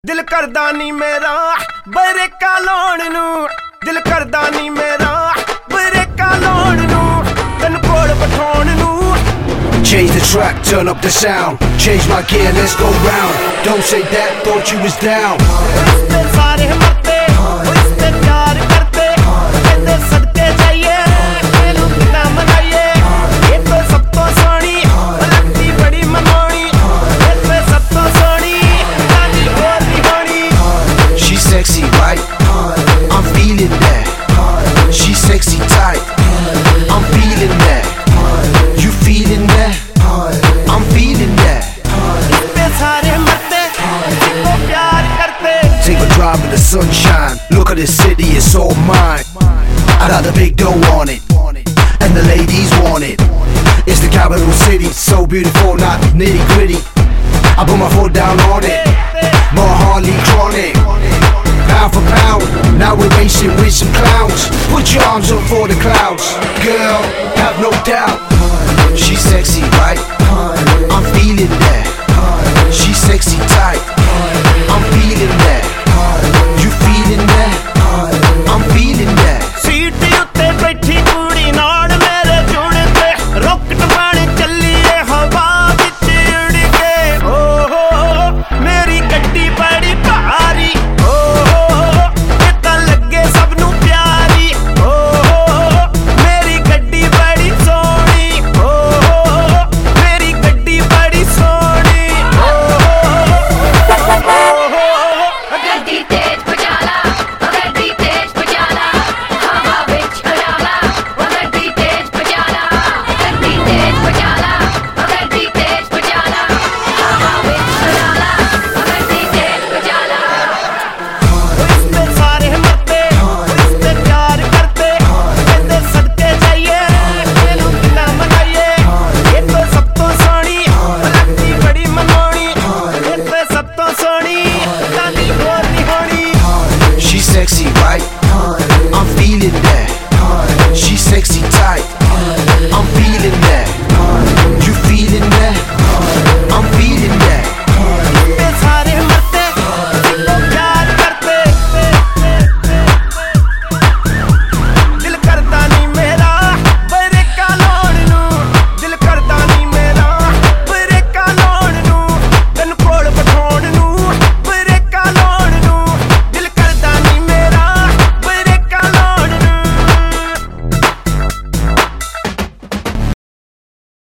दिल करदा नी मेरा बरेका लाउण नू, दिल करदा नी मेरा बरेका लाउण नू, तैनू कोल बिठाउण नू। Change the track, turn up the sound. Change my gear, let's go round. Don't say that, thought you was down. इसपे सारे मरते, इसपे प्यार करते, कहते सदके जाइए, खेलू बिना मनाइए। ये तो सब तो सोनी, लगती बड़ी मनोनी, ये तो सब तो सोनी, गानी और भी होनी। She's sexy, right? I'm feeling that. She's sexy tight. I'm feeling that. You feeling that? I'm feeling that. इसपे सारे मरते, इसको प्यार करते। Take a drive in the sunshine. Look at this city, it's all mine. I got the big dough on it, and the ladies want it. It's the capital city, so beautiful, not nitty gritty. I put my foot down on it, more Harley chronic. Pound for pound, now we're racing with some clowns. Put your arms up for the clouds, girl, have no doubt. She's sexy, right?